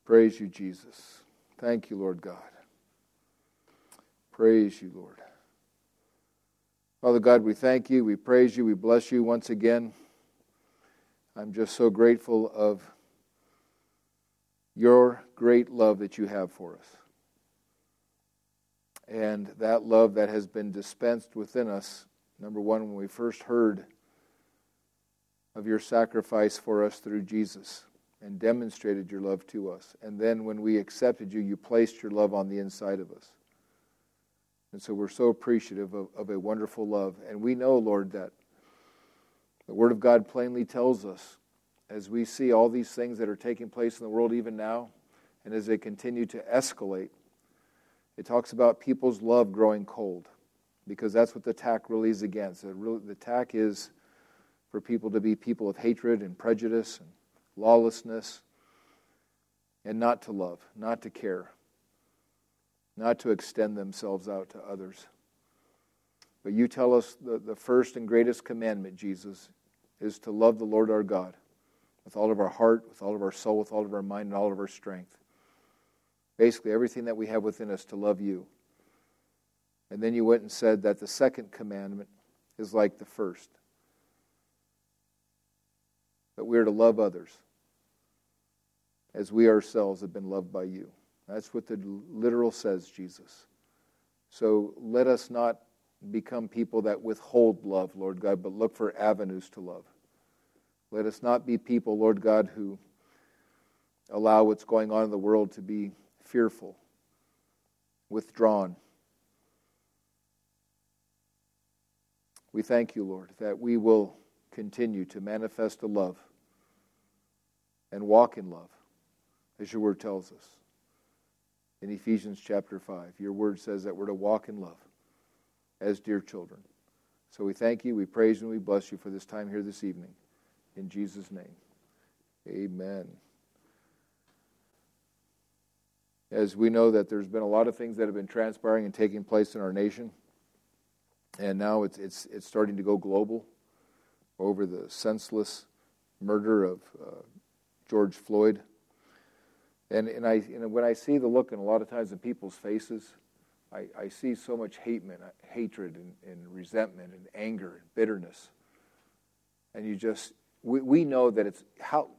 Praise you, Jesus. Thank you, Lord God. Praise you, Lord. Father God, we thank you, we praise you, we bless you once again. I'm just so grateful of your great love that you have for us. And that love that has been dispensed within us, number one, when we first heard of your sacrifice for us through Jesus and demonstrated your love to us. And then when we accepted you, you placed your love on the inside of us. And so we're so appreciative of a wonderful love. And we know, Lord, that the Word of God plainly tells us, as we see all these things that are taking place in the world even now, and as they continue to escalate, it talks about people's love growing cold, because that's what the attack really is against. The attack is for people to be people of hatred and prejudice and lawlessness, and not to love, not to care, not to extend themselves out to others. But you tell us the first and greatest commandment, Jesus, is to love the Lord our God with all of our heart, with all of our soul, with all of our mind, and all of our strength. Basically, everything that we have within us to love you. And then you went and said that the second commandment is like the first, that we are to love others as we ourselves have been loved by you. That's what the literal says, Jesus. So let us not become people that withhold love, Lord God, but look for avenues to love. Let us not be people, Lord God, who allow what's going on in the world to be fearful, withdrawn. We thank you, Lord, that we will continue to manifest the love and walk in love, as your word tells us. In Ephesians chapter 5, your word says that we're to walk in love as dear children. So we thank you, we praise you, and we bless you for this time here this evening. In Jesus' name, amen. As we know that there's been a lot of things that have been transpiring and taking place in our nation, and now it's starting to go global over the senseless murder of George Floyd. And when I see the look, and a lot of times in people's faces, I see so much hatred and resentment and anger and bitterness. And we know that it's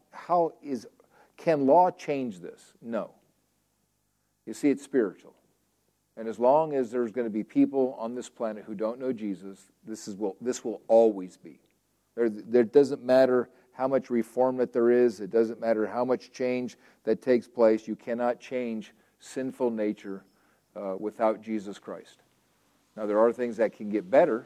can law change this? No. You see, it's spiritual. And as long as there's going to be people on this planet who don't know Jesus, this will always be. There doesn't matter how much reform that there is. It doesn't matter how much change that takes place. You cannot change sinful nature without Jesus Christ. Now, there are things that can get better,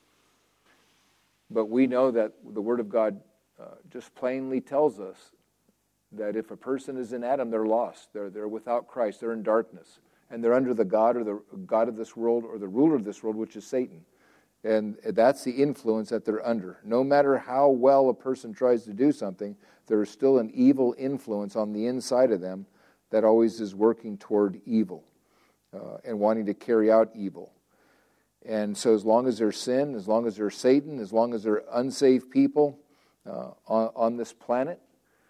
but we know that the Word of God just plainly tells us that if a person is in Adam, they're lost. They're without Christ. They're in darkness. And they're under the God or the God of this world or the ruler of this world, which is Satan. And that's the influence that they're under. No matter how well a person tries to do something, there is still an evil influence on the inside of them that always is working toward evil and wanting to carry out evil. And so as long as there's sin, as long as there's Satan, as long as there are unsaved people on this planet,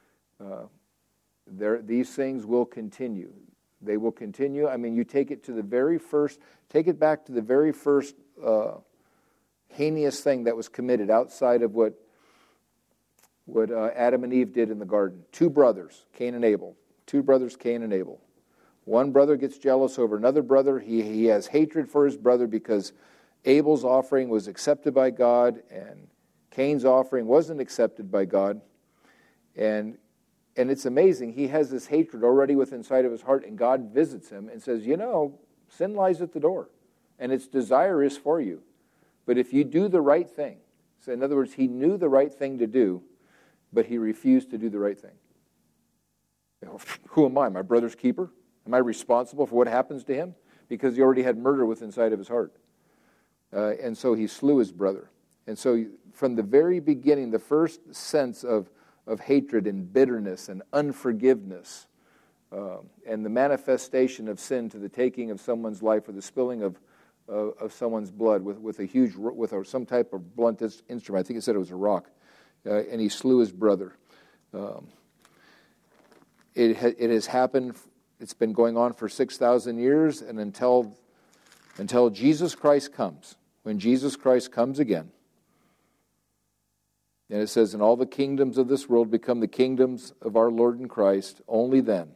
these things will continue. They will continue. I mean, you take it back to the very first heinous thing that was committed outside of what Adam and Eve did in the garden. Two brothers, Cain and Abel. One brother gets jealous over another brother. He has hatred for his brother because Abel's offering was accepted by God and Cain's offering wasn't accepted by God. And it's amazing. He has this hatred already within inside of his heart, and God visits him and says, sin lies at the door, and its desire is for you. But if you do the right thing, so in other words, he knew the right thing to do, but he refused to do the right thing. Who am I, my brother's keeper? Am I responsible for what happens to him? Because he already had murder within inside of his heart. And so he slew his brother. And so from the very beginning, the first sense of hatred and bitterness and unforgiveness and the manifestation of sin to the taking of someone's life or the spilling of someone's blood with some type of blunt instrument. I think it said it was a rock. And he slew his brother. it has happened. It's been going on for 6,000 years, and until Jesus Christ comes. When Jesus Christ comes again, and it says, and all the kingdoms of this world become the kingdoms of our Lord and Christ, only then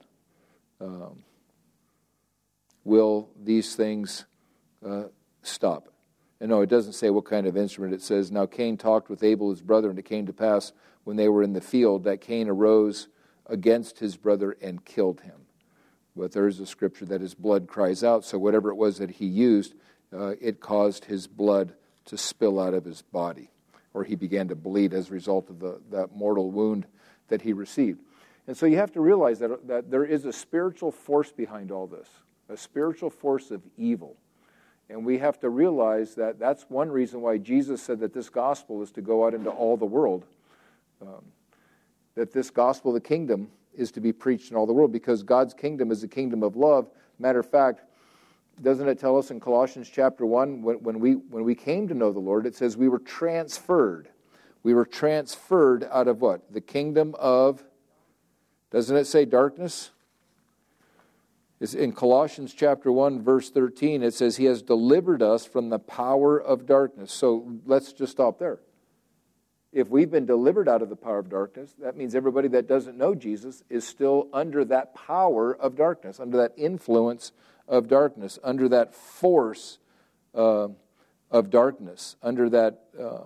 will these things stop. And no, it doesn't say what kind of instrument. It says, now Cain talked with Abel his brother, and it came to pass when they were in the field that Cain arose against his brother and killed him. But there is a scripture that his blood cries out, so whatever it was that he used, it caused his blood to spill out of his body, or he began to bleed as a result of that mortal wound that he received. And so you have to realize that there is a spiritual force behind all this, a spiritual force of evil. And we have to realize that that's one reason why Jesus said that this gospel is to go out into all the world, that this gospel of the kingdom is to be preached in all the world, because God's kingdom is a kingdom of love. Matter of fact, doesn't it tell us in Colossians chapter 1, when we came to know the Lord, it says we were transferred. We were transferred out of what? The kingdom of, doesn't it say darkness? It's in Colossians chapter 1, verse 13, it says he has delivered us from the power of darkness. So let's just stop there. If we've been delivered out of the power of darkness, that means everybody that doesn't know Jesus is still under that power of darkness, under that influence of darkness, under that force of darkness, under that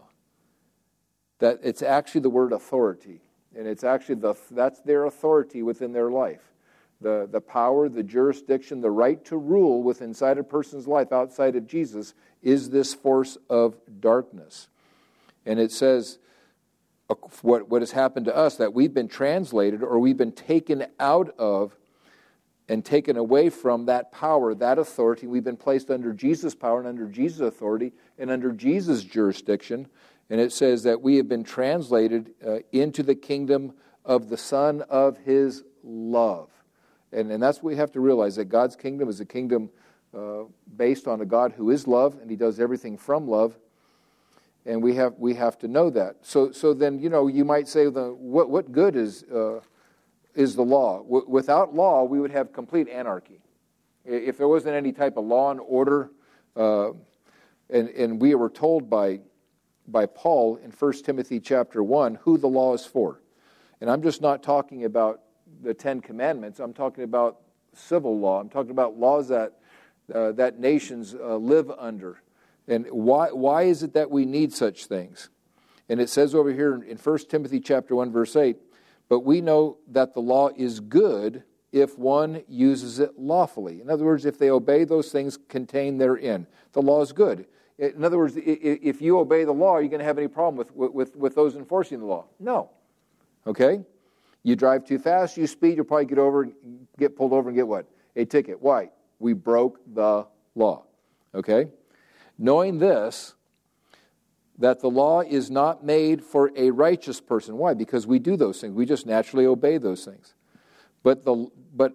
it's actually the word authority, and it's actually that's their authority within their life, the power, the jurisdiction, the right to rule within inside a person's life outside of Jesus is this force of darkness. And it says what has happened to us, that we've been translated, or we've been taken out of and taken away from that power, that authority. We've been placed under Jesus' power and under Jesus' authority and under Jesus' jurisdiction. And it says that we have been translated into the kingdom of the Son of His love. And that's what we have to realize, that God's kingdom is a kingdom based on a God who is love, and He does everything from love. And we have to know that. So then, you might say, what good is the law? Without law, we would have complete anarchy. If there wasn't any type of law and order, and we were told by Paul in 1 Timothy chapter 1 who the law is for. And I'm just not talking about the Ten Commandments. I'm talking about civil law. I'm talking about laws that nations live under. And why is it that we need such things? And it says over here in 1 Timothy chapter 1, verse 8, but we know that the law is good if one uses it lawfully. In other words, if they obey those things contained therein, the law is good. In other words, if you obey the law, are you going to have any problem with those enforcing the law? No. Okay? You drive too fast, you speed, you'll probably get pulled over and get what? A ticket. Why? We broke the law. Okay? Knowing this, that the law is not made for a righteous person. Why? Because we do those things. We just naturally obey those things. But the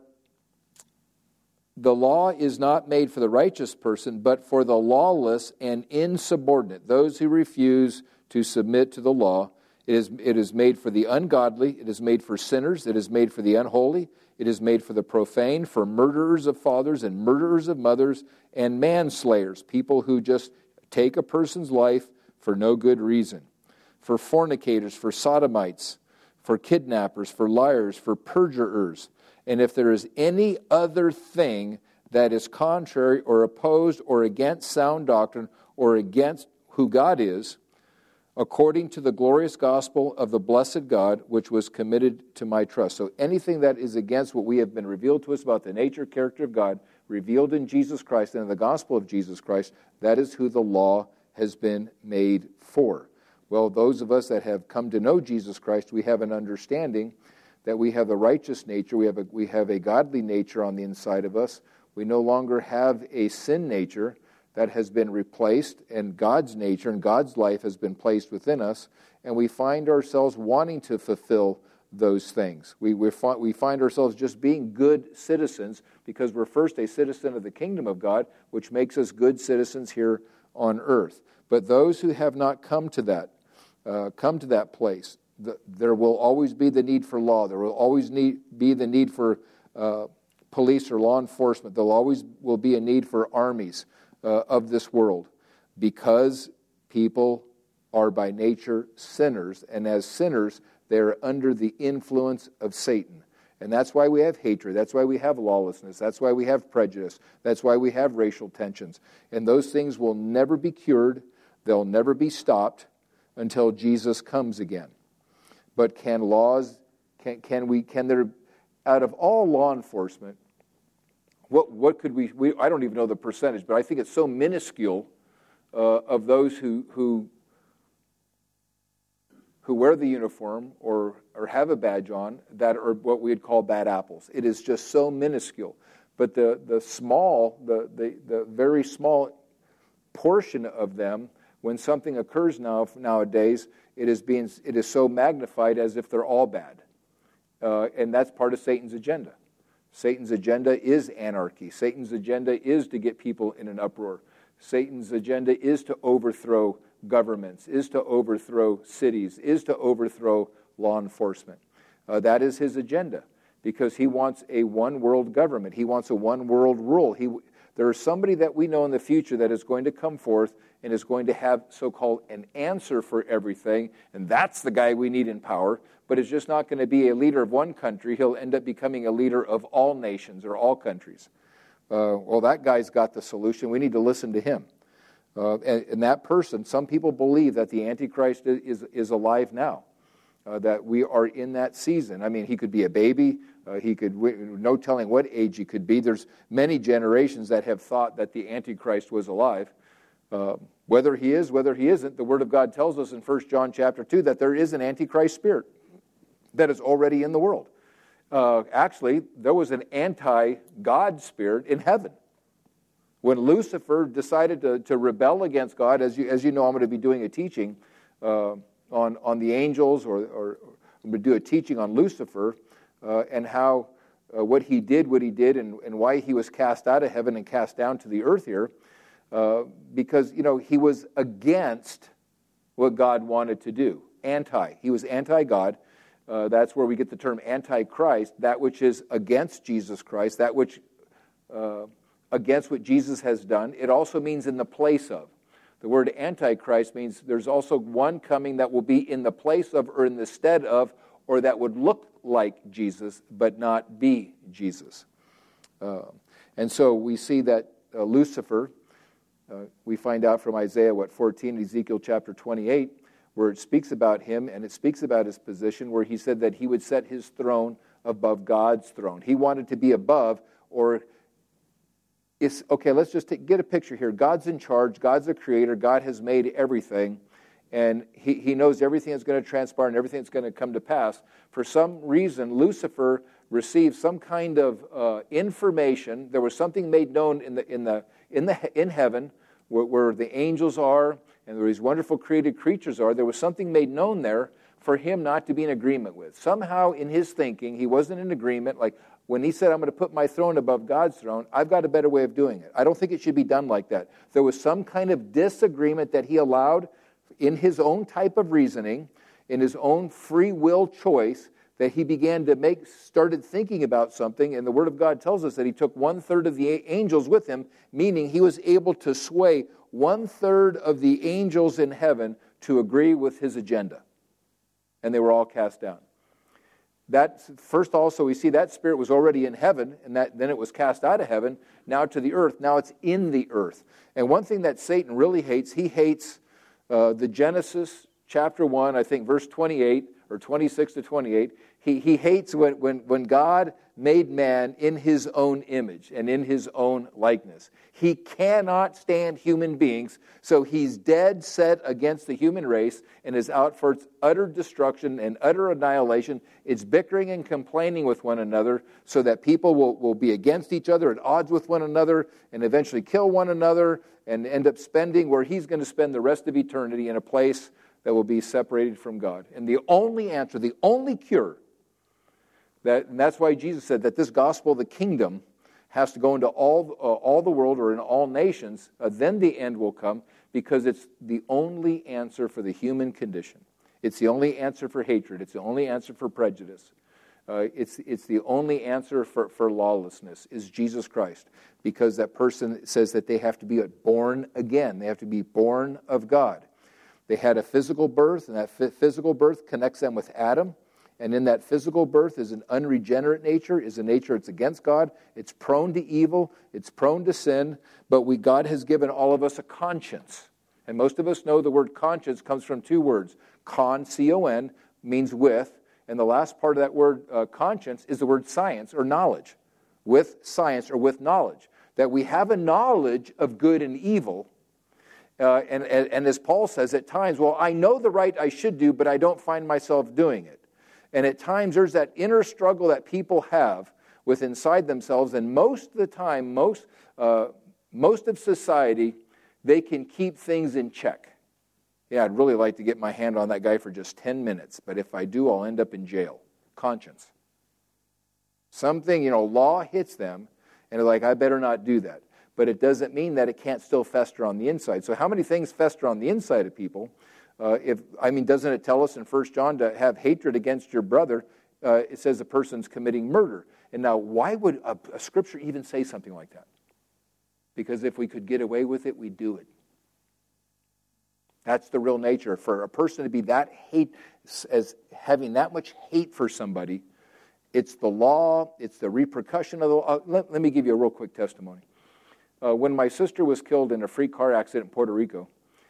law is not made for the righteous person, but for the lawless and insubordinate, those who refuse to submit to the law. It is made for the ungodly. It is made for sinners. It is made for the unholy. It is made for the profane, for murderers of fathers and murderers of mothers and manslayers, people who just take a person's life for no good reason, for fornicators, for sodomites, for kidnappers, for liars, for perjurers. And if there is any other thing that is contrary or opposed or against sound doctrine or against who God is, according to the glorious gospel of the blessed God, which was committed to my trust. So anything that is against what we have been revealed to us about the nature, character of God, revealed in Jesus Christ and in the gospel of Jesus Christ, that is who the law has been made for. Well, those of us that have come to know Jesus Christ, we have an understanding that we have a righteous nature, we have a godly nature on the inside of us. We no longer have a sin nature that has been replaced, and God's nature and God's life has been placed within us, and we find ourselves wanting to fulfill those things. We find ourselves just being good citizens because we're first a citizen of the kingdom of God, which makes us good citizens here on earth. But those who have not come to that place, there will always be the need for law. There will always be the need for police or law enforcement. There always will be a need for armies of this world, because people are by nature sinners, and as sinners, they are under the influence of Satan. And that's why we have hatred. That's why we have lawlessness. That's why we have prejudice. That's why we have racial tensions. And those things will never be cured. They'll never be stopped until Jesus comes again. But can there, out of all law enforcement, what could we I don't even know the percentage, but I think it's so minuscule of those who wear the uniform or have a badge on that are what we'd call bad apples. It is just so minuscule. But the very small portion of them, when something occurs nowadays, it is so magnified as if they're all bad. And that's part of Satan's agenda. Satan's agenda is anarchy. Satan's agenda is to get people in an uproar. Satan's agenda is to overthrow governments, is to overthrow cities, is to overthrow law enforcement. That is his agenda, because he wants a one-world government. He wants a one-world rule. There is somebody that we know in the future that is going to come forth and is going to have so-called an answer for everything, and that's the guy we need in power, but it's just not going to be a leader of one country. He'll end up becoming a leader of all nations or all countries. Well, that guy's got the solution. We need to listen to him. And that person, some people believe that the Antichrist is alive now, that we are in that season. I mean, he could be a baby. No telling what age he could be. There's many generations that have thought that the Antichrist was alive. Whether he is, whether he isn't, the Word of God tells us in 1 John chapter 2 that there is an Antichrist spirit that is already in the world. Actually, there was an anti-God spirit in heaven. When Lucifer decided to rebel against God, as you know, I'm going to be doing a teaching on the angels, or I'm going to do a teaching on Lucifer and how what he did, and why he was cast out of heaven and cast down to the earth here, because he was against what God wanted to do. He was anti-God. That's where we get the term Antichrist, that which is against Jesus Christ, that which against what Jesus has done. It also means in the place of. The word Antichrist means there's also one coming that will be in the place of, or in the stead of, or that would look like Jesus, but not be Jesus. And so we see that Lucifer, we find out from Isaiah 14, Ezekiel chapter 28, where it speaks about him, and it speaks about his position, where he said that he would set his throne above God's throne. He wanted to be above, or let's just get a picture here. God's in charge. God's the creator. God has made everything, and he knows everything that's going to transpire and everything that's going to come to pass. For some reason, Lucifer received some kind of information. There was something made known in heaven, where the angels are and where these wonderful created creatures are. There was something made known there for him not to be in agreement with. Somehow in his thinking, he wasn't in agreement. Like when he said, I'm going to put my throne above God's throne, I've got a better way of doing it. I don't think it should be done like that. There was some kind of disagreement that he allowed in his own type of reasoning, in his own free will choice, that he began to started thinking about something, and the Word of God tells us that he took 1/3 of the angels with him, meaning he was able to sway 1/3 of the angels in heaven to agree with his agenda. And they were all cast down. That first also we see that spirit was already in heaven, and then it was cast out of heaven, now to the earth. Now it's in the earth. And one thing that Satan really hates, he hates the Genesis chapter 1, I think verse 28, or 26 to 28, he hates when God made man in his own image and in his own likeness. He cannot stand human beings, so he's dead set against the human race and is out for its utter destruction and utter annihilation. It's bickering and complaining with one another so that people will be against each other, at odds with one another, and eventually kill one another and end up spending where he's going to spend the rest of eternity, in a place that will be separated from God. And the only answer, the only cure, and that's why Jesus said that this gospel of the kingdom has to go into all the world, or in all nations, then the end will come, because it's the only answer for the human condition. It's the only answer for hatred. It's the only answer for prejudice. It's the only answer for lawlessness is Jesus Christ, because that person says that they have to be born again. They have to be born of God. They had a physical birth, and that physical birth connects them with Adam. And in that physical birth is an unregenerate nature, is a nature that's against God. It's prone to evil. It's prone to sin. But God has given all of us a conscience. And most of us know the word conscience comes from two words. Con, C-O-N, means with. And the last part of that word conscience is the word science or knowledge. With science or with knowledge. That we have a knowledge of good and evil. And as Paul says at times, well, I know the right I should do, but I don't find myself doing it. And at times there's that inner struggle that people have with inside themselves. And most of the time, most of society, they can keep things in check. Yeah, I'd really like to get my hand on that guy for just 10 minutes, but if I do, I'll end up in jail. Conscience. Something, law hits them, and they're like, I better not do that. But it doesn't mean that it can't still fester on the inside. So how many things fester on the inside of people? Doesn't it tell us in 1 John to have hatred against your brother? It says the person's committing murder. And now, why would a scripture even say something like that? Because if we could get away with it, we'd do it. That's the real nature. For a person to be that hate, as having that much hate for somebody, it's the law, it's the repercussion of the law. Let me give you a real quick testimony. When my sister was killed in a freak car accident in Puerto Rico,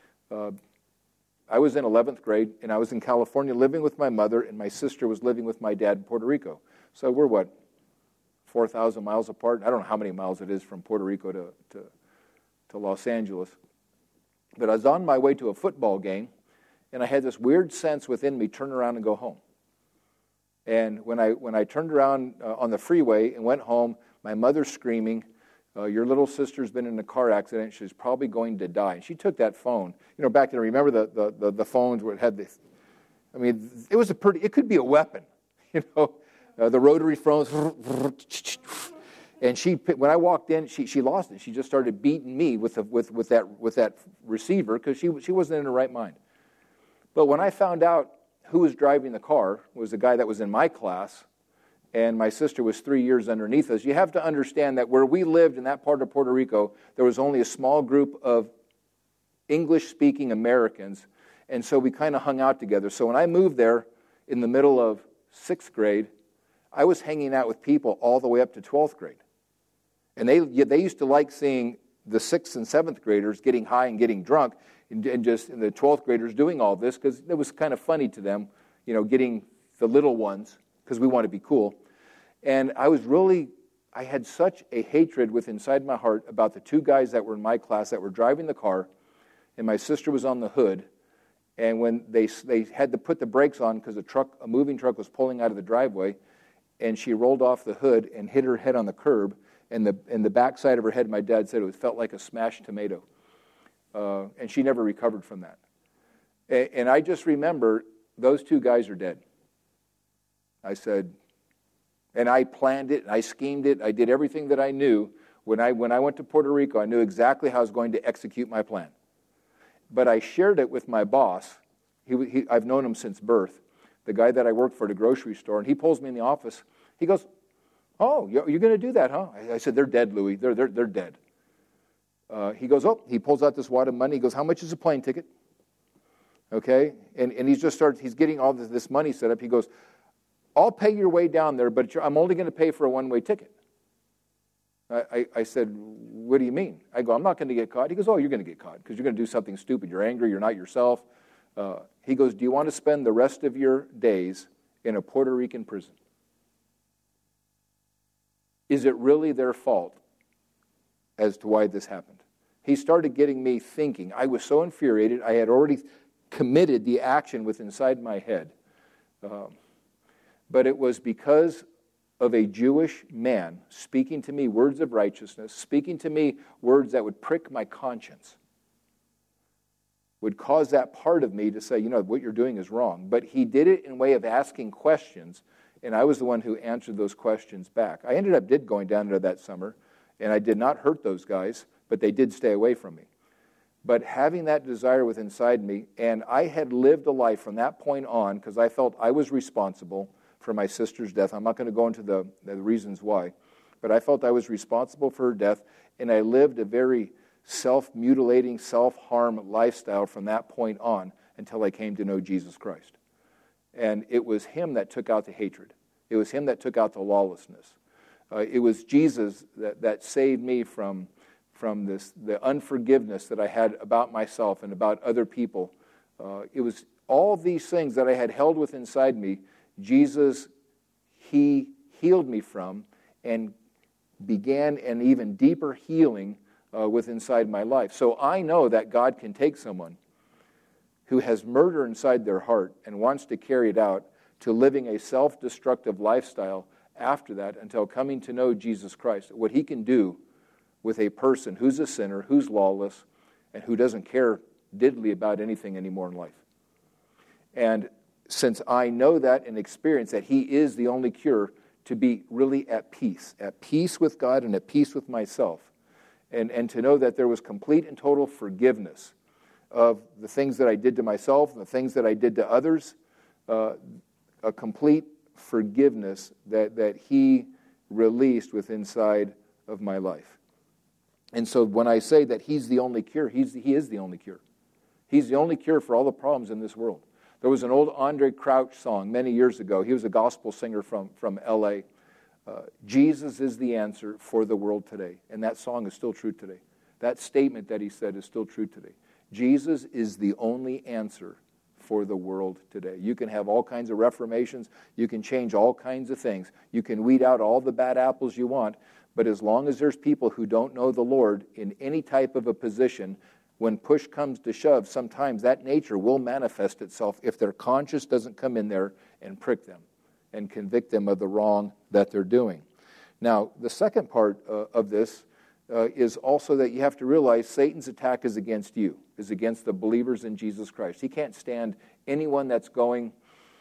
I was in 11th grade, and I was in California living with my mother, and my sister was living with my dad in Puerto Rico. So we're, 4,000 miles apart? I don't know how many miles it is from Puerto Rico to Los Angeles. But I was on my way to a football game, and I had this weird sense within me, turn around and go home. And when I turned around on the freeway and went home, my mother's screaming, your little sister's been in a car accident. She's probably going to die. And she took that phone. Back then, remember the phones where it had this. It could be a weapon. The rotary phones. And when I walked in, she lost it. She just started beating me with that receiver because she wasn't in her right mind. But when I found out who was driving the car, was the guy that was in my class, and my sister was 3 years underneath us. You have to understand that where we lived in that part of Puerto Rico, there was only a small group of English-speaking Americans, and so we kind of hung out together. So when I moved there in the middle of 6th grade, I was hanging out with people all the way up to 12th grade. And they used to like seeing the 6th and 7th graders getting high and getting drunk, and the 12th graders doing all this because it was kind of funny to them, getting the little ones because we want to be cool. And I had such a hatred inside my heart about the two guys that were in my class that were driving the car, and my sister was on the hood. And when they had to put the brakes on because a moving truck was pulling out of the driveway, and she rolled off the hood and hit her head on the curb. And the backside of her head, my dad said it felt like a smashed tomato. And she never recovered from that. And I just remember, those two guys are dead. I said, and I planned it, and I schemed it, I did everything that I knew. When I went to Puerto Rico, I knew exactly how I was going to execute my plan. But I shared it with my boss. I've known him since birth, the guy that I worked for at a grocery store, and he pulls me in the office. He goes, oh, you're going to do that, huh? I said, they're dead, Louis. They're dead. He goes, he pulls out this wad of money. He goes, how much is a plane ticket? Okay? And he's getting all this money set up. He goes, I'll pay your way down there, but I'm only going to pay for a one-way ticket. I said, what do you mean? I go, I'm not going to get caught. He goes, oh, you're going to get caught because you're going to do something stupid. You're angry. You're not yourself. He goes, do you want to spend the rest of your days in a Puerto Rican prison? Is it really their fault as to why this happened? He started getting me thinking. I was so infuriated. I had already committed the action inside my head. But it was because of a Jewish man speaking to me words of righteousness, speaking to me words that would prick my conscience, would cause that part of me to say, what you're doing is wrong. But he did it in way of asking questions, and I was the one who answered those questions back. I ended up going down there that summer, and I did not hurt those guys, but they did stay away from me. But having that desire within inside me, and I had lived a life from that point on, because I felt I was responsible for my sister's death. I'm not going to go into the reasons why, but I felt I was responsible for her death, and I lived a very self-mutilating, self-harm lifestyle from that point on until I came to know Jesus Christ. And it was him that took out the hatred. It was him that took out the lawlessness. It was Jesus that saved me from the unforgiveness that I had about myself and about other people. It was all these things that I had held within inside me. Jesus, he healed me from and began an even deeper healing within inside my life. So I know that God can take someone who has murder inside their heart and wants to carry it out to living a self-destructive lifestyle after that until coming to know Jesus Christ. What he can do with a person who's a sinner, who's lawless, and who doesn't care diddly about anything anymore in life. And since I know that and experience that he is the only cure to be really at peace with God and at peace with myself, and to know that there was complete and total forgiveness of the things that I did to myself and the things that I did to others, a complete forgiveness that he released within inside of my life. And so when I say that he's the only cure, he is the only cure. He's the only cure for all the problems in this world. There was an old Andre Crouch song many years ago. He was a gospel singer from L.A. Jesus is the answer for the world today. And that song is still true today. That statement that he said is still true today. Jesus is the only answer for the world today. You can have all kinds of reformations. You can change all kinds of things. You can weed out all the bad apples you want. But as long as there's people who don't know the Lord in any type of a position, when push comes to shove, sometimes that nature will manifest itself if their conscience doesn't come in there and prick them and convict them of the wrong that they're doing. Now, the second part of this is also that you have to realize Satan's attack is against you, is against the believers in Jesus Christ. He can't stand anyone that's going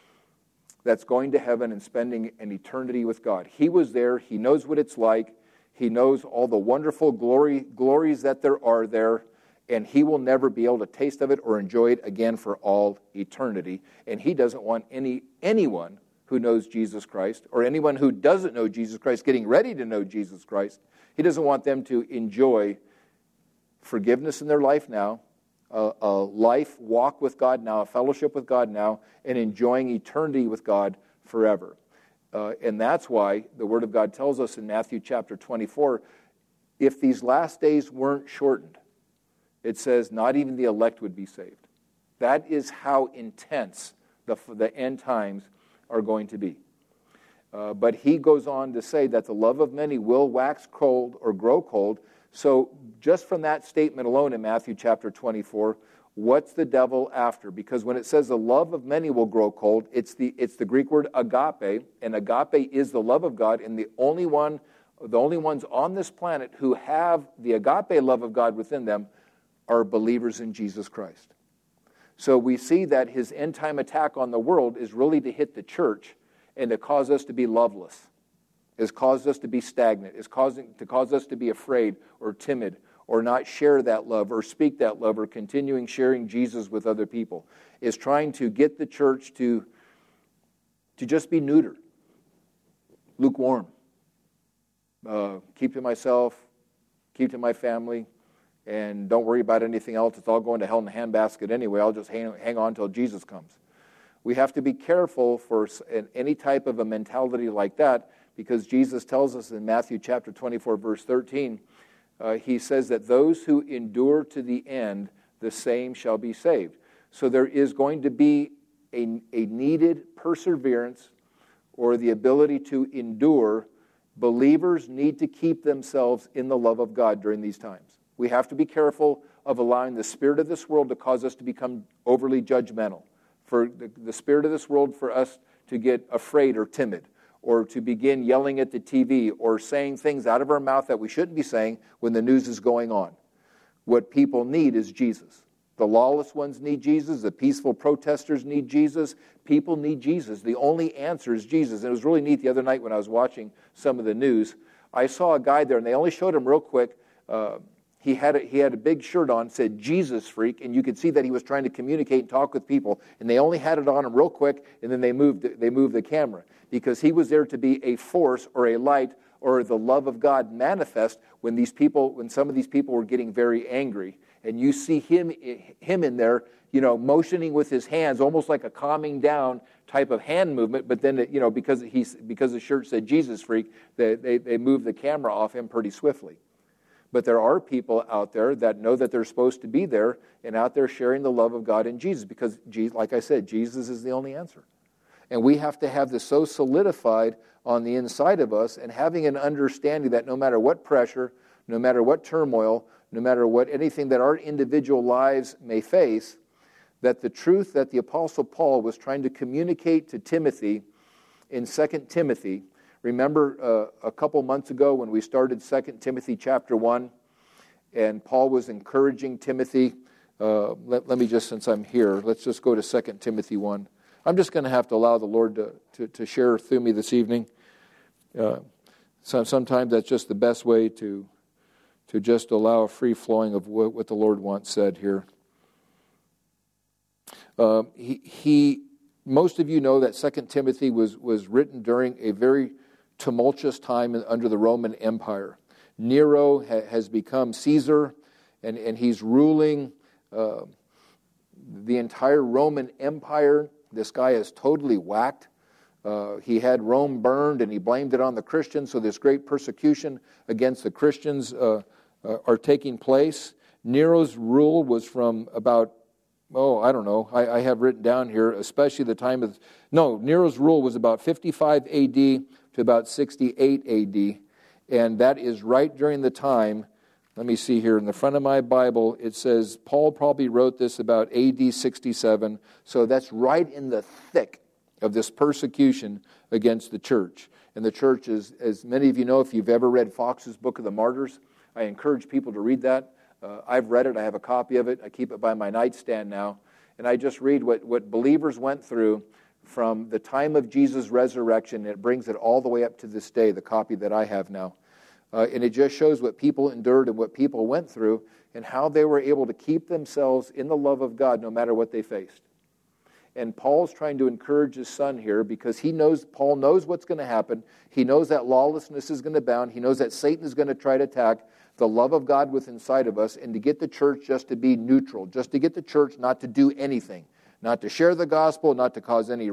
to heaven and spending an eternity with God. He was there. He knows what it's like. He knows all the wonderful glories that there are there, and he will never be able to taste of it or enjoy it again for all eternity. And he doesn't want anyone who knows Jesus Christ or anyone who doesn't know Jesus Christ getting ready to know Jesus Christ. He doesn't want them to enjoy forgiveness in their life now, a life walk with God now, a fellowship with God now, and enjoying eternity with God forever. And that's why the Word of God tells us in Matthew chapter 24, if these last days weren't shortened, it says not even the elect would be saved. That is how intense the end times are going to be. But he goes on to say that the love of many will wax cold or grow cold. So just from that statement alone in Matthew chapter 24, what's the devil after? Because when it says the love of many will grow cold, it's the Greek word agape, and agape is the love of God, and the only ones on this planet who have the agape love of God within them are believers in Jesus Christ. So we see that his end-time attack on the world is really to hit the church and to cause us to be loveless, is caused us to be stagnant, is to cause us to be afraid or timid or not share that love or speak that love or continuing sharing Jesus with other people, is trying to get the church to just be neuter, lukewarm, keep to myself, keep to my family, and don't worry about anything else. It's all going to hell in a handbasket anyway. I'll just hang on until Jesus comes. We have to be careful for any type of a mentality like that, because Jesus tells us in Matthew chapter 24, verse 13, he says that those who endure to the end, the same shall be saved. So there is going to be a needed perseverance or the ability to endure. Believers need to keep themselves in the love of God during these times. We have to be careful of allowing the spirit of this world to cause us to become overly judgmental, for the spirit of this world for us to get afraid or timid, or to begin yelling at the TV or saying things out of our mouth that we shouldn't be saying when the news is going on. What people need is Jesus. The lawless ones need Jesus. The peaceful protesters need Jesus. People need Jesus. The only answer is Jesus. And it was really neat the other night when I was watching some of the news. I saw a guy there, and they only showed him real quick. he had a big shirt on, said Jesus Freak, and you could see that he was trying to communicate and talk with people. And they only had it on him real quick, and then they moved the camera, because he was there to be a force or a light or the love of God manifest when some of these people were getting very angry. And you see him in there, motioning with his hands, almost like a calming down type of hand movement. But then, because the shirt said Jesus Freak, they moved the camera off him pretty swiftly. But there are people out there that know that they're supposed to be there and out there sharing the love of God in Jesus, because, like I said, Jesus is the only answer. And we have to have this so solidified on the inside of us, and having an understanding that no matter what pressure, no matter what turmoil, no matter what anything that our individual lives may face, that the truth that the Apostle Paul was trying to communicate to Timothy in 2 Timothy. Remember a couple months ago when we started 2 Timothy chapter 1, and Paul was encouraging Timothy. Let me just, since I'm here, let's just go to 2 Timothy 1. I'm just going to have to allow the Lord to share through me this evening. Sometimes that's just the best way to just allow a free flowing of what the Lord wants said here. Most of you know that 2 Timothy was written during a very tumultuous time under the Roman Empire. Nero has become Caesar, and he's ruling the entire Roman Empire. This guy is totally whacked. He had Rome burned, and he blamed it on the Christians, so this great persecution against the Christians are taking place. Nero's rule was from about, I don't know, I have written down here, especially the time of, Nero's rule was about 55 AD to about 68 AD, and that is right during the time, let me see here, in the front of my Bible, it says, Paul probably wrote this about AD 67, so that's right in the thick of this persecution against the church. And the church is, as many of you know, if you've ever read Fox's Book of the Martyrs, I encourage people to read that. I've read it. I have a copy of it. I keep it by my nightstand now. And I just read what believers went through from the time of Jesus' resurrection. It brings it all the way up to this day, the copy that I have now. And it just shows what people endured and what people went through and how they were able to keep themselves in the love of God no matter what they faced. And Paul's trying to encourage his son here because Paul knows what's going to happen. He knows that lawlessness is going to abound. He knows that Satan is going to try to attack the love of God within inside of us, and to get the church just to be neutral, just to get the church not to do anything, not to share the gospel, not to cause any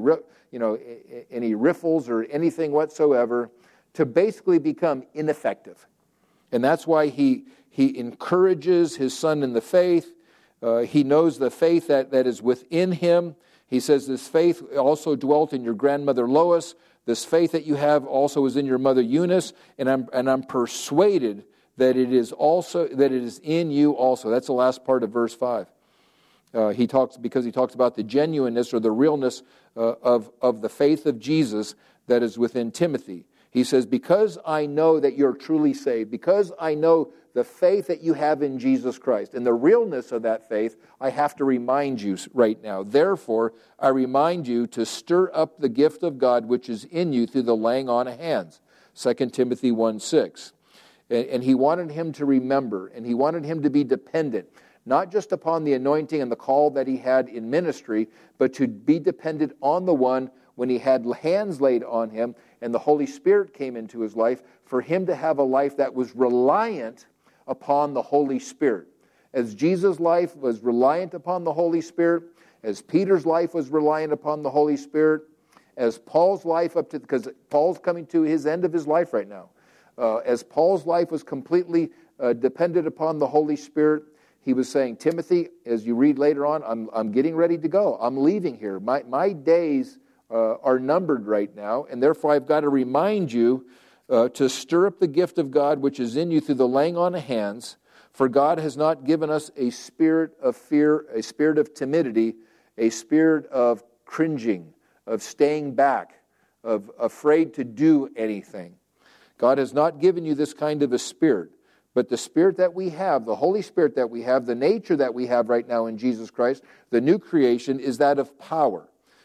riffles or anything whatsoever, to basically become ineffective. And that's why he encourages his son in the faith. He knows the faith that is within him. He says, this faith also dwelt in your grandmother Lois. This faith that you have also is in your mother Eunice. And I'm persuaded that it is in you also. That's the last part of verse 5. He talks about the genuineness or the realness of the faith of Jesus that is within Timothy. He says, because I know that you're truly saved, because I know the faith that you have in Jesus Christ and the realness of that faith, I have to remind you right now. Therefore, I remind you to stir up the gift of God which is in you through the laying on of hands. 2 Timothy 1:6. And he wanted him to remember, and he wanted him to be dependent, not just upon the anointing and the call that he had in ministry, but to be dependent on the one when he had hands laid on him and the Holy Spirit came into his life, for him to have a life that was reliant upon the Holy Spirit. As Jesus' life was reliant upon the Holy Spirit, as Peter's life was reliant upon the Holy Spirit, as Paul's life because Paul's coming to his end of his life right now. As Paul's life was completely dependent upon the Holy Spirit, he was saying, Timothy, as you read later on, I'm getting ready to go. I'm leaving here. My days are numbered right now, and therefore I've got to remind you to stir up the gift of God which is in you through the laying on of hands. For God has not given us a spirit of fear, a spirit of timidity, a spirit of cringing, of staying back, of afraid to do anything. God has not given you this kind of a spirit, but the spirit that we have, the Holy Spirit that we have, the nature that we have right now in Jesus Christ, the new creation, is that of power.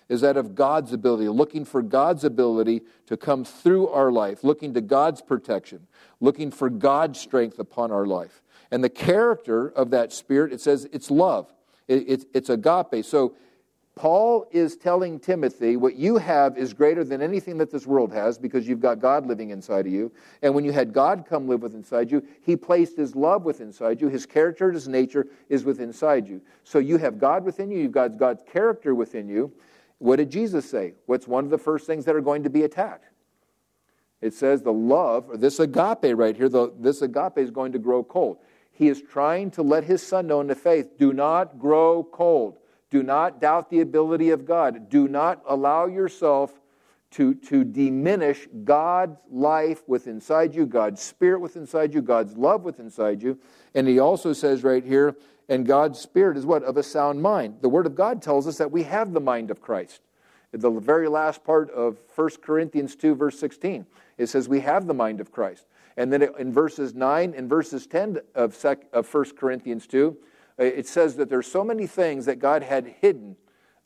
is that of God's ability, looking for God's ability to come through our life, looking to God's protection, looking for God's strength upon our life. And the character of that Spirit, it says it's love. It's agape. So Paul is telling Timothy, what you have is greater than anything that this world has because you've got God living inside of you. And when you had God come live within inside you, He placed His love within inside you. His character, His nature is within inside you. So you have God within you. You've got God's character within you. What did Jesus say? What's one of the first things that are going to be attacked? It says the love, or this agape right here, this agape is going to grow cold. He is trying to let His Son know in the faith, do not grow cold. Do not doubt the ability of God. Do not allow yourself to diminish God's life within inside you, God's Spirit within inside you, God's love within inside you. And he also says right here, and God's Spirit is what? Of a sound mind. The Word of God tells us that we have the mind of Christ. The very last part of 1 Corinthians 2, verse 16, it says we have the mind of Christ. And then in verses 9 and verses 10 of 1 Corinthians 2, it says that there's so many things that God had hidden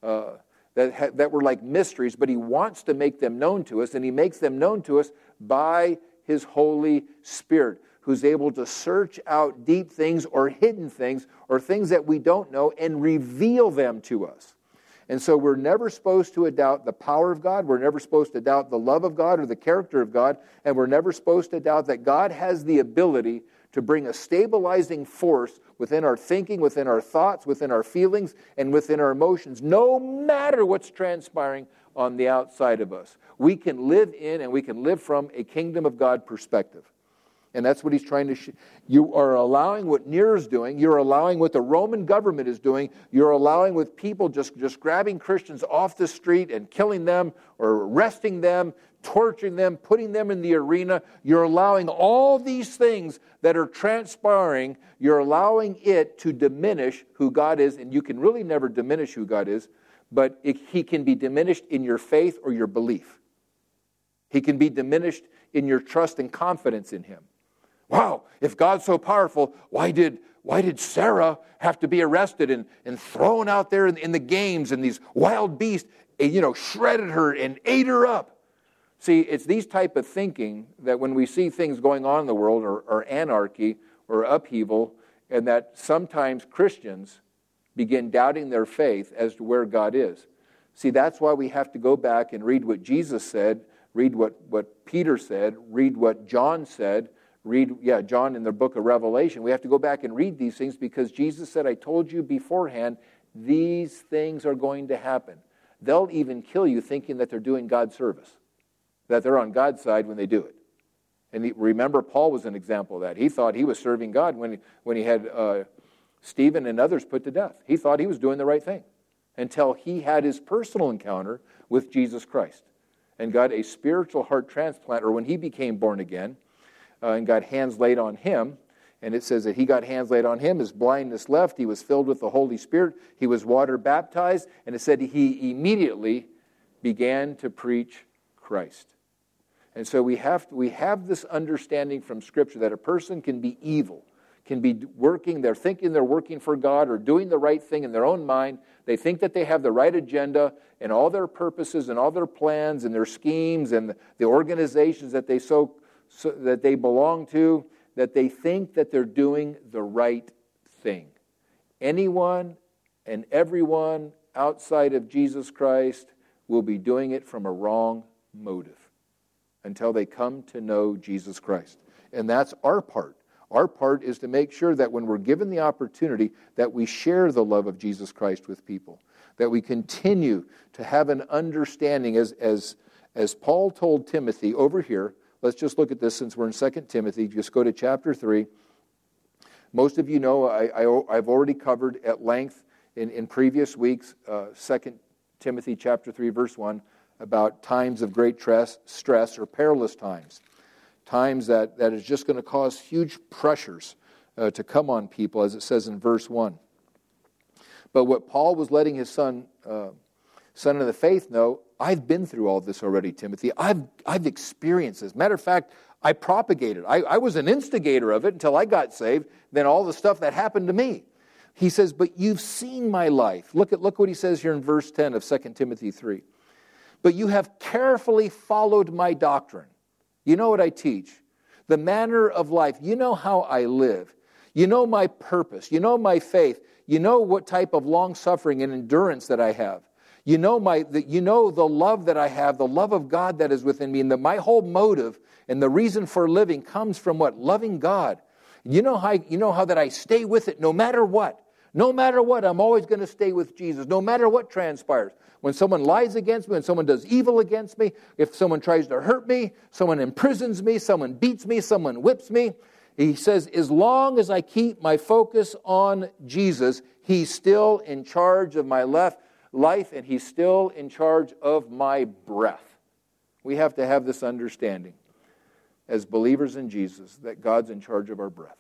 that were like mysteries, but He wants to make them known to us, and He makes them known to us by His Holy Spirit, who's able to search out deep things or hidden things or things that we don't know and reveal them to us. And so we're never supposed to doubt the power of God. We're never supposed to doubt the love of God or the character of God. And we're never supposed to doubt that God has the ability to bring a stabilizing force within our thinking, within our thoughts, within our feelings, and within our emotions, no matter what's transpiring on the outside of us. We can live in and we can live from a kingdom of God perspective. And that's what he's trying to you are allowing what Nero's doing. You're allowing what the Roman government is doing. You're allowing with people just grabbing Christians off the street and killing them or arresting them, torturing them, putting them in the arena. You're allowing all these things that are transpiring. You're allowing it to diminish who God is. And you can really never diminish who God is, but He can be diminished in your faith or your belief. He can be diminished in your trust and confidence in Him. Wow, if God's so powerful, why did Sarah have to be arrested and thrown out there in the games, and these wild beasts, shredded her and ate her up? See, it's these type of thinking that when we see things going on in the world, or anarchy, or upheaval, and that sometimes Christians begin doubting their faith as to where God is. See, that's why we have to go back and read what Jesus said, read what Peter said, read what John said, John in the book of Revelation. We have to go back and read these things because Jesus said, I told you beforehand, these things are going to happen. They'll even kill you thinking that they're doing God's service, that they're on God's side when they do it. And remember, Paul was an example of that. He thought he was serving God when he had Stephen and others put to death. He thought he was doing the right thing until he had his personal encounter with Jesus Christ and got a spiritual heart transplant, or when he became born again, and got hands laid on him. And it says that he got hands laid on him, his blindness left, he was filled with the Holy Spirit, he was water baptized, and it said he immediately began to preach Christ. And so we have this understanding from Scripture that a person can be evil, can be working, they're thinking they're working for God or doing the right thing in their own mind. They think that they have the right agenda and all their purposes and all their plans and their schemes and the organizations that they that they belong to, that they think that they're doing the right thing. Anyone and everyone outside of Jesus Christ will be doing it from a wrong motive until they come to know Jesus Christ. And that's our part. Our part is to make sure that when we're given the opportunity that we share the love of Jesus Christ with people, that we continue to have an understanding as Paul told Timothy over here. Let's just look at this since we're in 2 Timothy. Just go to chapter 3. Most of you know I've already covered at length in previous weeks 2 Timothy chapter 3, verse 1, about times of great stress or perilous times. Times that is just going to cause huge pressures to come on people, as it says in verse 1. But what Paul was letting his son of the faith know, I've been through all this already, Timothy. I've experienced this. Matter of fact, I propagated. I was an instigator of it until I got saved. Then all the stuff that happened to me. He says, but you've seen my life. Look what he says here in verse 10 of 2 Timothy 3. But you have carefully followed my doctrine. You know what I teach. The manner of life. You know how I live. You know my purpose. You know my faith. You know what type of long-suffering and endurance that I have. You know the love that I have, the love of God that is within me, and that my whole motive and the reason for living comes from what? Loving God. You know how that I stay with it no matter what. No matter what, I'm always going to stay with Jesus, no matter what transpires. When someone lies against me, when someone does evil against me, if someone tries to hurt me, someone imprisons me, someone beats me, someone whips me, he says, as long as I keep my focus on Jesus, he's still in charge of my life, and he's still in charge of my breath. We have to have this understanding as believers in Jesus that God's in charge of our breath.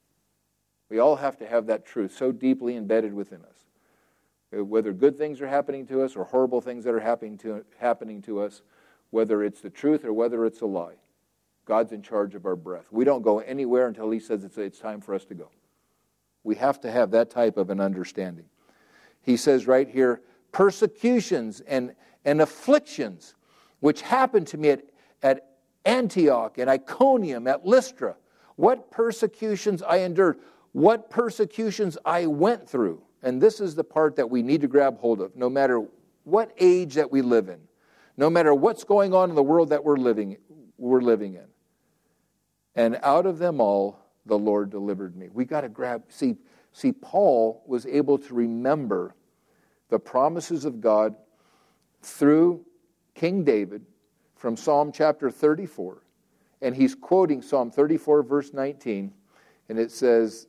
We all have to have that truth so deeply embedded within us. Whether good things are happening to us or horrible things that are happening to us, whether it's the truth or whether it's a lie, God's in charge of our breath. We don't go anywhere until he says it's time for us to go. We have to have that type of an understanding. He says right here, persecutions and afflictions which happened to me at Antioch and Iconium, at Lystra. What persecutions I endured. What persecutions I went through. And this is the part that we need to grab hold of, no matter what age that we live in, no matter what's going on in the world that we're living in. And out of them all, the Lord delivered me. We got to see, Paul was able to remember the promises of God through King David from Psalm chapter 34. And he's quoting Psalm 34, verse 19, and it says,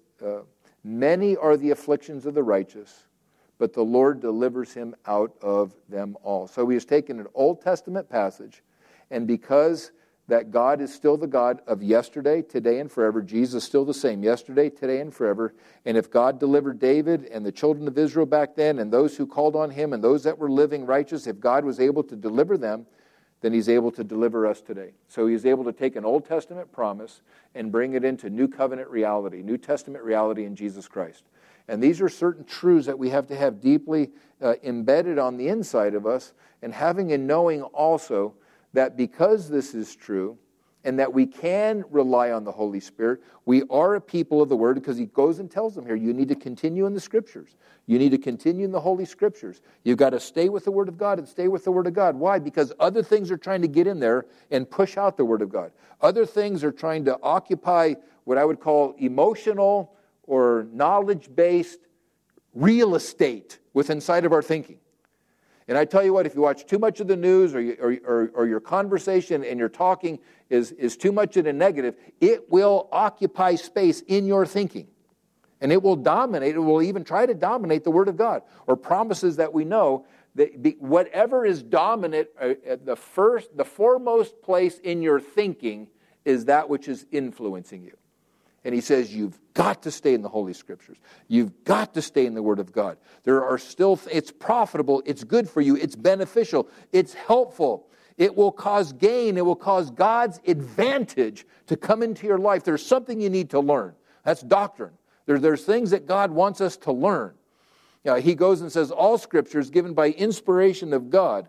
many are the afflictions of the righteous, but the Lord delivers him out of them all. So he has taken an Old Testament passage, and because that God is still the God of yesterday, today, and forever, Jesus is still the same yesterday, today, and forever, and if God delivered David and the children of Israel back then, and those who called on him, and those that were living righteous, if God was able to deliver them, then he's able to deliver us today. So he's able to take an Old Testament promise and bring it into New Covenant reality, New Testament reality in Jesus Christ. And these are certain truths that we have to have deeply embedded on the inside of us, and having and knowing also that because this is true, and that we can rely on the Holy Spirit, we are a people of the Word, because he goes and tells them here, you need to continue in the Scriptures. You need to continue in the Holy Scriptures. You've got to stay with the Word of God and stay with the Word of God. Why? Because other things are trying to get in there and push out the Word of God. Other things are trying to occupy what I would call emotional or knowledge-based real estate within inside of our thinking. And I tell you what, if you watch too much of the news or your conversation and your talking is too much in a negative, it will occupy space in your thinking. And it will dominate, it will even try to dominate the Word of God or promises that we know. That whatever is dominant, the foremost place in your thinking is that which is influencing you. And he says, you've got to stay in the Holy Scriptures. You've got to stay in the Word of God. There are still, it's profitable, it's good for you, it's beneficial, it's helpful. It will cause gain, it will cause God's advantage to come into your life. There's something you need to learn. That's doctrine. There's things that God wants us to learn. He goes and says, all Scripture is given by inspiration of God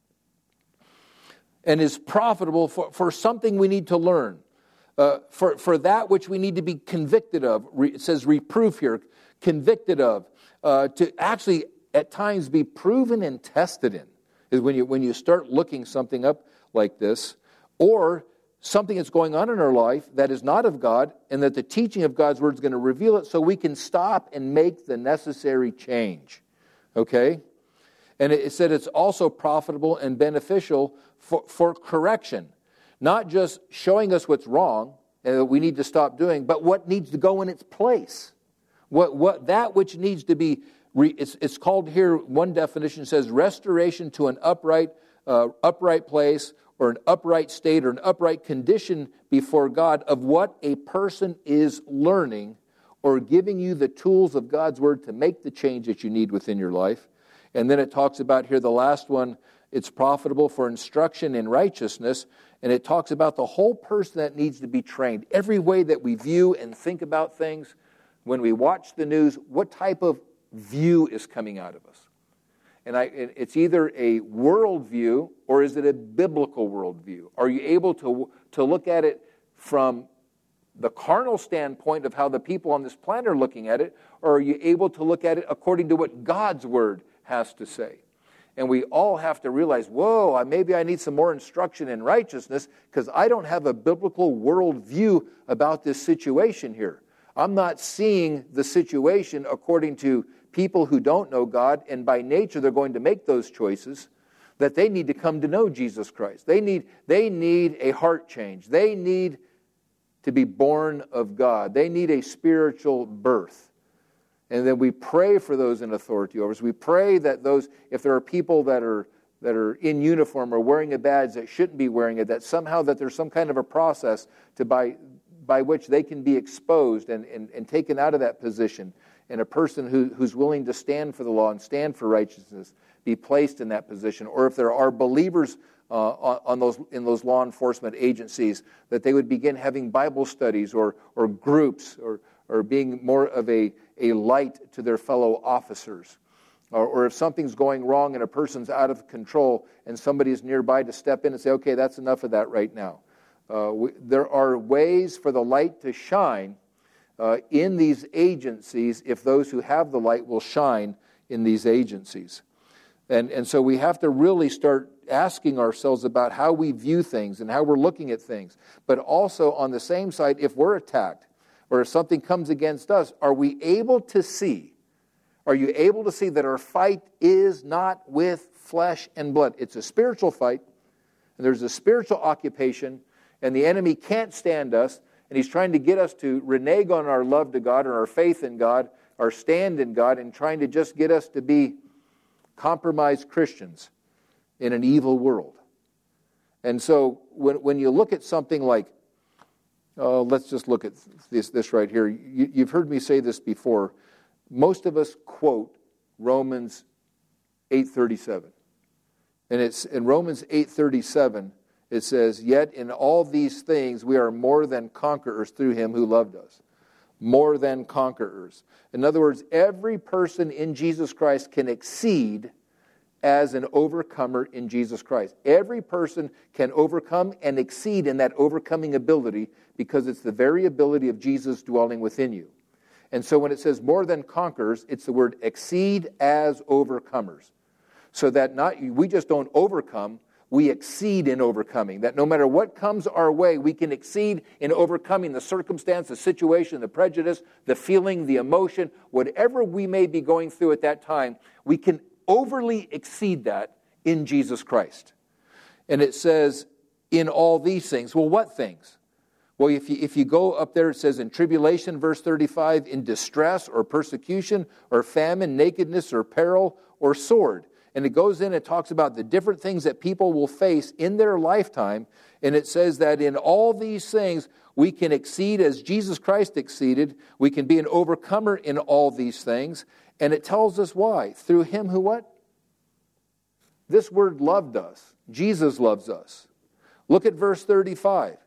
and is profitable for something we need to learn. For that which we need to be convicted of. It says reproof here, convicted of. To actually at times be proven and tested in. Is when you start looking something up like this, or something that's going on in our life that is not of God, and that the teaching of God's Word is going to reveal it, so we can stop and make the necessary change. Okay? And it said it's also profitable and beneficial for correction. Not just showing us what's wrong and that we need to stop doing, but what needs to go in its place. What that which needs to be, it's called here, one definition says restoration to an upright place or an upright state or an upright condition before God of what a person is learning or giving you the tools of God's Word to make the change that you need within your life. And then it talks about here, the last one, it's profitable for instruction in righteousness. And it talks about the whole person that needs to be trained. Every way that we view and think about things, when we watch the news, what type of view is coming out of us? And it's either a worldview or is it a biblical worldview? Are you able to look at it from the carnal standpoint of how the people on this planet are looking at it, or are you able to look at it according to what God's Word has to say? And we all have to realize, whoa, maybe I need some more instruction in righteousness because I don't have a biblical worldview about this situation here. I'm not seeing the situation according to people who don't know God, and by nature they're going to make those choices, that they need to come to know Jesus Christ. They need a heart change. They need to be born of God. They need a spiritual birth. And then we pray for those in authority over us. We pray that those, if there are people that are in uniform or wearing a badge that shouldn't be wearing it, that somehow that there's some kind of a process by which they can be exposed and taken out of that position. And a person who's willing to stand for the law and stand for righteousness be placed in that position. Or if there are believers in those law enforcement agencies, that they would begin having Bible studies or groups or being more of a light to their fellow officers. Or if something's going wrong and a person's out of control and somebody's nearby to step in and say, okay, that's enough of that right now. There are ways for the light to shine in these agencies if those who have the light will shine in these agencies. And so we have to really start asking ourselves about how we view things and how we're looking at things. But also on the same side, if we're attacked or if something comes against us, are we able to see? Are you able to see that our fight is not with flesh and blood? It's a spiritual fight, and there's a spiritual occupation, and the enemy can't stand us, and he's trying to get us to renege on our love to God or our faith in God, our stand in God, and trying to just get us to be compromised Christians in an evil world. And so when you look at something like, let's just look at this right here. You've heard me say this before. Most of us quote Romans 8:37. And it's in Romans 8:37, it says, yet in all these things we are more than conquerors through him who loved us. More than conquerors. In other words, every person in Jesus Christ can exceed as an overcomer in Jesus Christ. Every person can overcome and exceed in that overcoming ability because it's the very ability of Jesus dwelling within you. And so when it says more than conquerors, it's the word exceed as overcomers. So that we just don't overcome, we exceed in overcoming. That no matter what comes our way, we can exceed in overcoming the circumstance, the situation, the prejudice, the feeling, the emotion, whatever we may be going through at that time, we can overly exceed that in Jesus Christ. And it says, in all these things. Well, what things? Well, if you go up there, it says in tribulation, verse 35, in distress or persecution or famine, nakedness or peril or sword. And it goes in and talks about the different things that people will face in their lifetime. And it says that in all these things, we can exceed as Jesus Christ exceeded. We can be an overcomer in all these things. And it tells us why. Through him who what? This word loved us. Jesus loves us. Look at verse 35.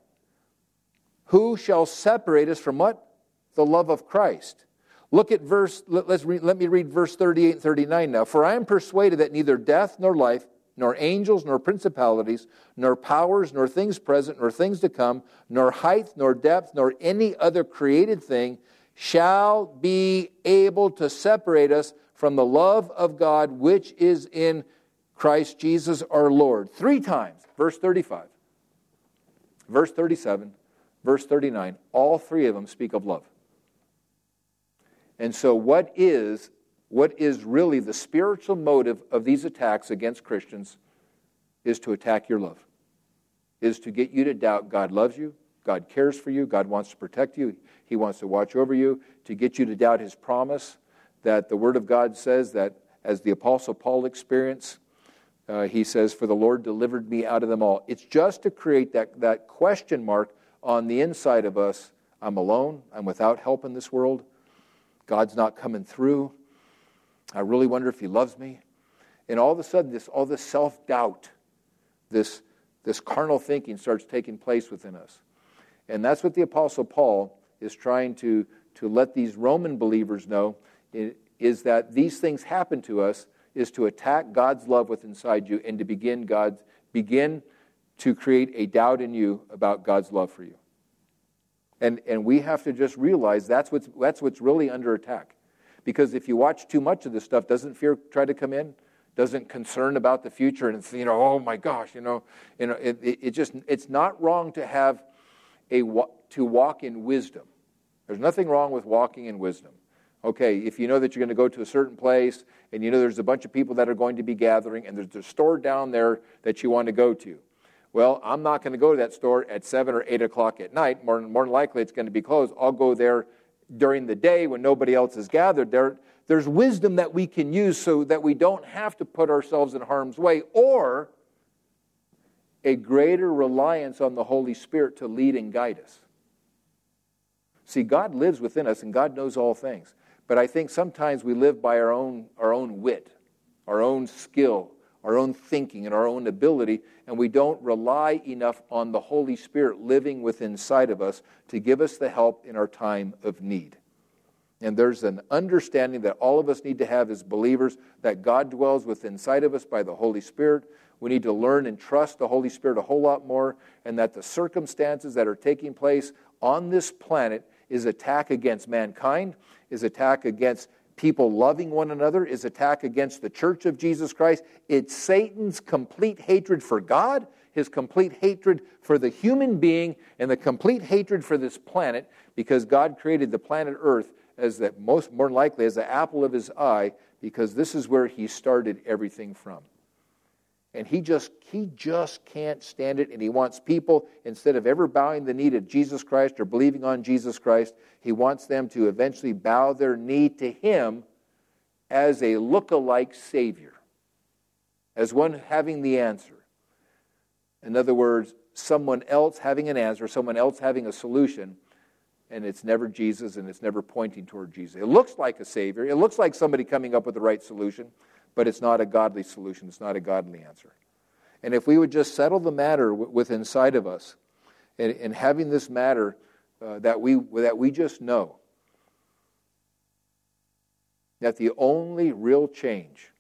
Who shall separate us from what? The love of Christ. Look at let me read verse 38 and 39 now. For I am persuaded that neither death nor life, nor angels, nor principalities, nor powers, nor things present, nor things to come, nor height, nor depth, nor any other created thing shall be able to separate us from the love of God which is in Christ Jesus our Lord. 3 times, verse 35, verse 37, verse 39, all 3 of them speak of love. And so what is really the spiritual motive of these attacks against Christians is to attack your love, is to get you to doubt God loves you, God cares for you, God wants to protect you, He wants to watch over you, to get you to doubt His promise that the Word of God says that, as the Apostle Paul experienced, he says, for the Lord delivered me out of them all. It's just to create that question mark on the inside of us. I'm alone, I'm without help in this world, God's not coming through. I really wonder if He loves me. And all of a sudden, all this self-doubt, this carnal thinking starts taking place within us. And that's what the Apostle Paul is trying to to let these Roman believers know is that these things happen to us is to attack God's love within inside you and to begin to create a doubt in you about God's love for you. And we have to just realize that's what's really under attack. Because if you watch too much of this stuff, doesn't fear try to come in? Doesn't concern about the future, and it's, oh my gosh, it's not wrong to have to walk in wisdom. There's nothing wrong with walking in wisdom. Okay, if you know that you're going to go to a certain place, and you know there's a bunch of people that are going to be gathering, and there's a store down there that you want to go to. Well, I'm not going to go to that store at 7 or 8 o'clock at night. More than likely it's going to be closed. I'll go there during the day when nobody else is gathered there. There's wisdom that we can use so that we don't have to put ourselves in harm's way, or a greater reliance on the Holy Spirit to lead and guide us. See, God lives within us and God knows all things. But I think sometimes we live by our own wit, our own skill, our own thinking, and our own ability, and we don't rely enough on the Holy Spirit living within inside of us to give us the help in our time of need. And there's an understanding that all of us need to have as believers, that God dwells within inside of us by the Holy Spirit. We need to learn and trust the Holy Spirit a whole lot more, and that the circumstances that are taking place on this planet is attack against mankind, is attack against people loving one another, is attack against the church of Jesus Christ. It's Satan's complete hatred for God, his complete hatred for the human being, and the complete hatred for this planet, because God created the planet Earth as that more likely as the apple of his eye, because this is where he started everything from. And he just can't stand it, and he wants people, instead of ever bowing the knee to Jesus Christ or believing on Jesus Christ, he wants them to eventually bow their knee to him as a look-alike Savior, as one having the answer. In other words, someone else having an answer, someone else having a solution, and it's never Jesus, and it's never pointing toward Jesus. It looks like a Savior. It looks like somebody coming up with the right solution, but it's not a godly solution. It's not a godly answer. And if we would just settle the matter within inside of us, and having this matter that we just know that the only real change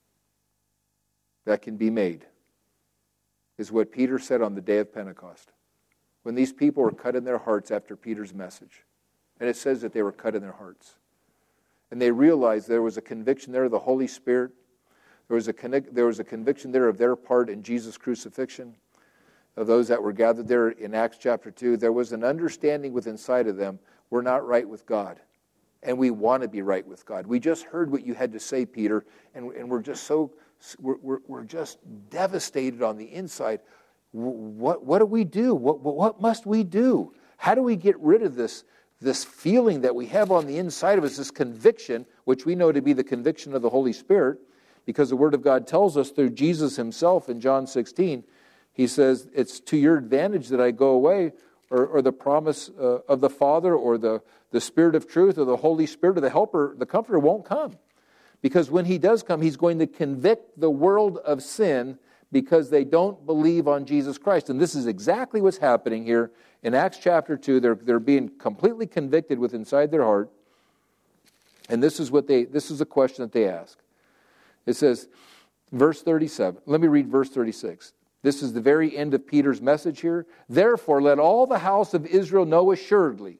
that can be made is what Peter said on the day of Pentecost, when these people were cut in their hearts after Peter's message. And it says that they were cut in their hearts. And they realized there was a conviction there of the Holy Spirit. There was a conviction there of their part in Jesus' crucifixion, of those that were gathered there in Acts chapter 2. There was an understanding within inside of them, we're not right with God. And we want to be right with God. We just heard what you had to say, Peter, and we're just we're just devastated on the inside. What do we do? What must we do? How do we get rid of this feeling that we have on the inside of us, this conviction, which we know to be the conviction of the Holy Spirit, because the Word of God tells us through Jesus himself in John 16, he says, it's to your advantage that I go away, or the promise of the Father, or the Spirit of truth, or the Holy Spirit, or the Helper, the Comforter won't come. Because when he does come, he's going to convict the world of sin because they don't believe on Jesus Christ. And this is exactly what's happening here in Acts chapter 2. They're being completely convicted with inside their heart. And this is the question that they ask. It says, verse 37. Let me read verse 36. This is the very end of Peter's message here. Therefore, let all the house of Israel know assuredly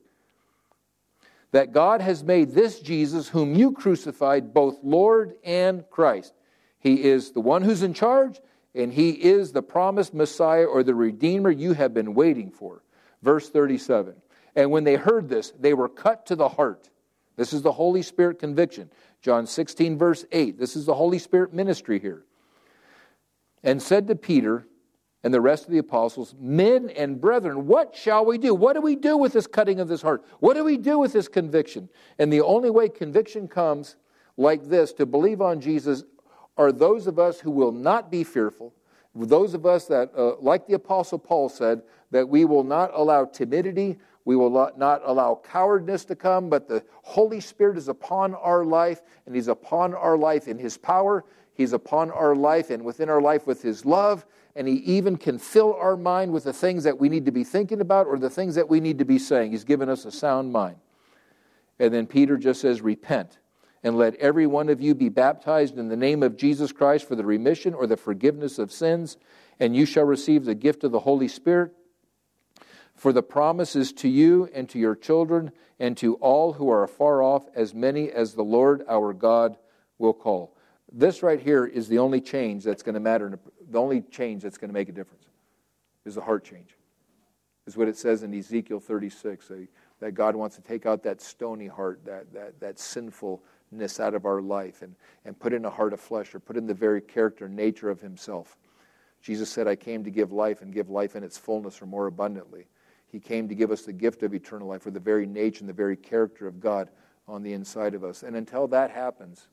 that God has made this Jesus, whom you crucified, both Lord and Christ. He is the one who's in charge, and he is the promised Messiah, or the Redeemer you have been waiting for. Verse 37. And when they heard this, they were cut to the heart. This is the Holy Spirit conviction. John 16, verse 8. This is the Holy Spirit ministry here. And said to Peter and the rest of the apostles, men and brethren, what shall we do? What do we do with this cutting of this heart? What do we do with this conviction? And the only way conviction comes like this, to believe on Jesus, are those of us who will not be fearful, those of us that, like the Apostle Paul said, that we will not allow timidity, we will not allow cowardness to come, but the Holy Spirit is upon our life, and he's upon our life in his power, he's upon our life and within our life with his love, and he even can fill our mind with the things that we need to be thinking about or the things that we need to be saying. He's given us a sound mind. And then Peter just says, repent, and let every one of you be baptized in the name of Jesus Christ for the remission or the forgiveness of sins, and you shall receive the gift of the Holy Spirit. For the promise is to you and to your children and to all who are afar off, as many as the Lord our God will call. This right here is the only change that's going to matter. The only change that's going to make a difference is the heart change. Is what it says in Ezekiel 36, that God wants to take out that stony heart, that sinfulness out of our life and put in a heart of flesh, or put in the very character and nature of himself. Jesus said, I came to give life and give life in its fullness or more abundantly. He came to give us the gift of eternal life, or the very nature and the very character of God on the inside of us. And until that happens,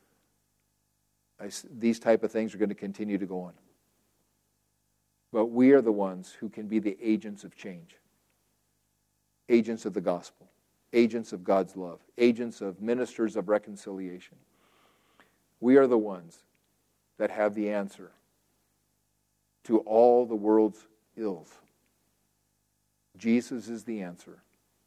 these type of things are going to continue to go on. But we are the ones who can be the agents of change. Agents of the gospel. Agents of God's love. Agents of ministers of reconciliation. We are the ones that have the answer to all the world's ills. Jesus is the answer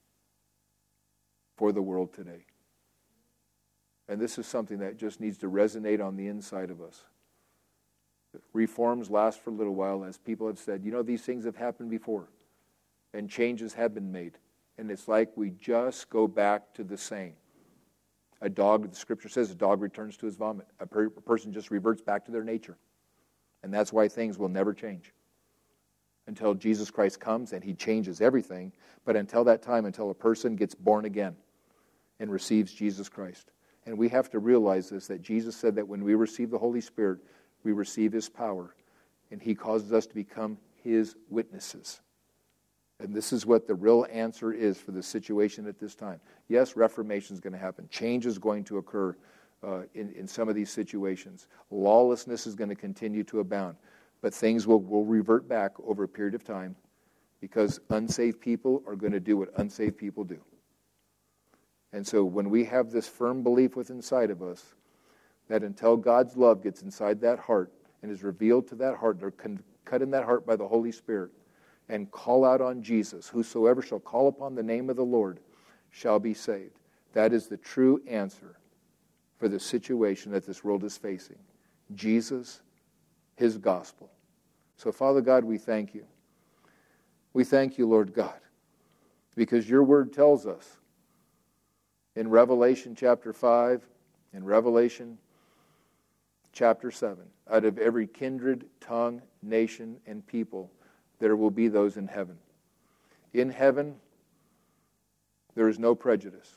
for the world today. And this is something that just needs to resonate on the inside of us. Reforms last for a little while, as people have said, these things have happened before, and changes have been made. And it's like we just go back to the same. The Scripture says, a dog returns to his vomit. A person just reverts back to their nature. And that's why things will never change. Until Jesus Christ comes and he changes everything. But until that time, until a person gets born again and receives Jesus Christ. And we have to realize this, that Jesus said that when we receive the Holy Spirit, we receive his power. And he causes us to become his witnesses. And this is what the real answer is for the situation at this time. Yes, reformation is going to happen. Change is going to occur in some of these situations. Lawlessness is going to continue to abound. But things will revert back over a period of time, because unsaved people are going to do what unsaved people do. And so when we have this firm belief within inside of us, that until God's love gets inside that heart and is revealed to that heart, they're cut in that heart by the Holy Spirit, and call out on Jesus, whosoever shall call upon the name of the Lord shall be saved. That is the true answer for the situation that this world is facing. Jesus, his gospel. So, Father God, we thank you. We thank you, Lord God, because your word tells us in Revelation chapter 5, in Revelation chapter 7, out of every kindred, tongue, nation, and people, there will be those in heaven. In heaven, there is no prejudice.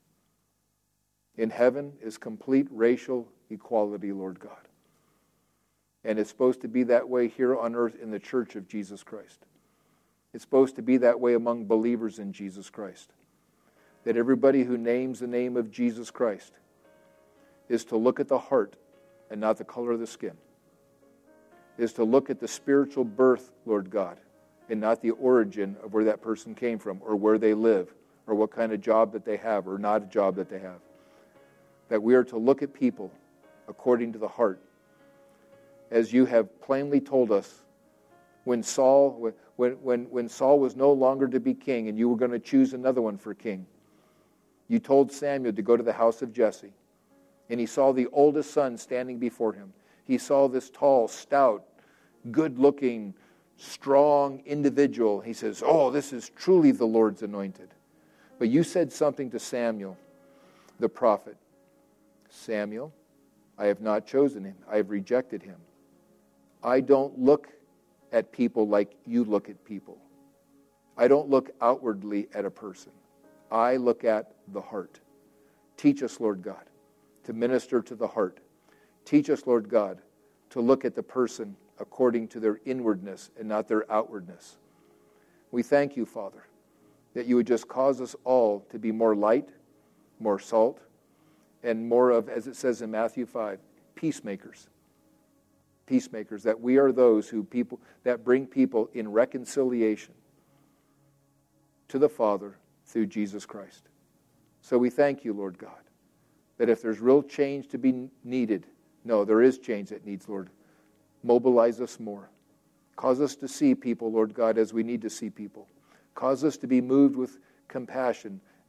In heaven is complete racial equality, Lord God. And it's supposed to be that way here on earth in the church of Jesus Christ. It's supposed to be that way among believers in Jesus Christ. That everybody who names the name of Jesus Christ is to look at the heart and not the color of the skin. Is to look at the spiritual birth, Lord God, and not the origin of where that person came from, or where they live, or what kind of job that they have, or not a job that they have. That we are to look at people according to the heart. As you have plainly told us, when Saul was no longer to be king and you were going to choose another one for king, you told Samuel to go to the house of Jesse. And he saw the oldest son standing before him. He saw this tall, stout, good-looking, strong individual. He says, oh, this is truly the Lord's anointed. But you said something to Samuel, the prophet. Samuel, I have not chosen him. I have rejected him. I don't look at people like you look at people. I don't look outwardly at a person. I look at the heart. Teach us, Lord God, to minister to the heart. Teach us, Lord God, to look at the person according to their inwardness and not their outwardness. We thank you, Father, that you would just cause us all to be more light, more salt, and more of, as it says in Matthew 5, peacemakers. Peacemakers, that we are those that bring people in reconciliation to the Father through Jesus Christ. So we thank you, Lord God, that if there's real change to be needed, no, there is change that needs, Lord. Mobilize us more. Cause us to see people, Lord God, as we need to see people. Cause us to be moved with compassion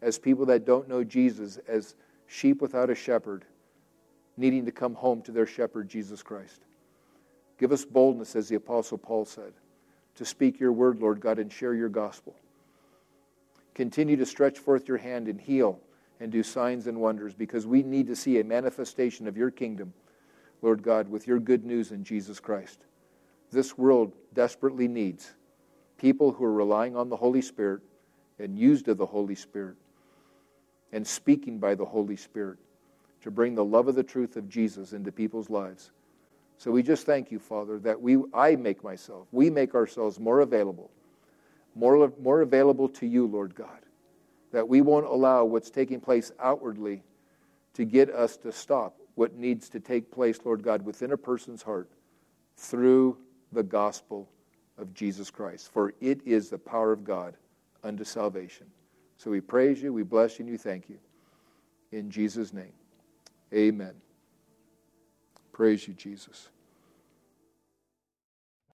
as people that don't know Jesus, as sheep without a shepherd, needing to come home to their shepherd, Jesus Christ. Give us boldness, as the Apostle Paul said, to speak your word, Lord God, and share your gospel. Continue to stretch forth your hand and heal and do signs and wonders, because we need to see a manifestation of your kingdom, Lord God, with your good news in Jesus Christ. This world desperately needs people who are relying on the Holy Spirit and used of the Holy Spirit and speaking by the Holy Spirit to bring the love of the truth of Jesus into people's lives. So we just thank you, Father, that we make ourselves more available to you, Lord God, that we won't allow what's taking place outwardly to get us to stop what needs to take place, Lord God, within a person's heart through the gospel of Jesus Christ. For it is the power of God unto salvation. So we praise you, we bless you, and you thank you. In Jesus' name, amen. Praise you, Jesus.